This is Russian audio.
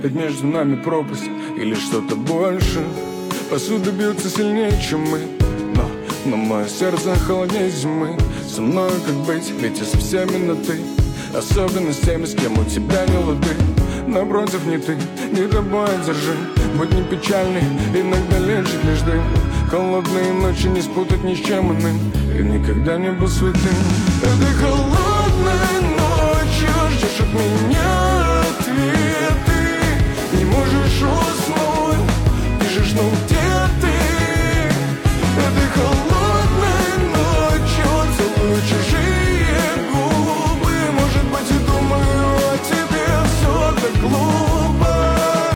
Ведь между нами пропасть или что-то больше. Посуда бьется сильнее, чем мы, но мое сердце холоднее зимы. Со мной как быть, ведь я со всеми на ты. Особенно с теми, с кем у тебя не лады. Напротив, не ты, не тобой держи. Будь не печальный, иногда лечит лишь дым. Холодные ночи не спутать ни с чем иным. Я никогда не был святым. Этой холодной ночью ждешь от меня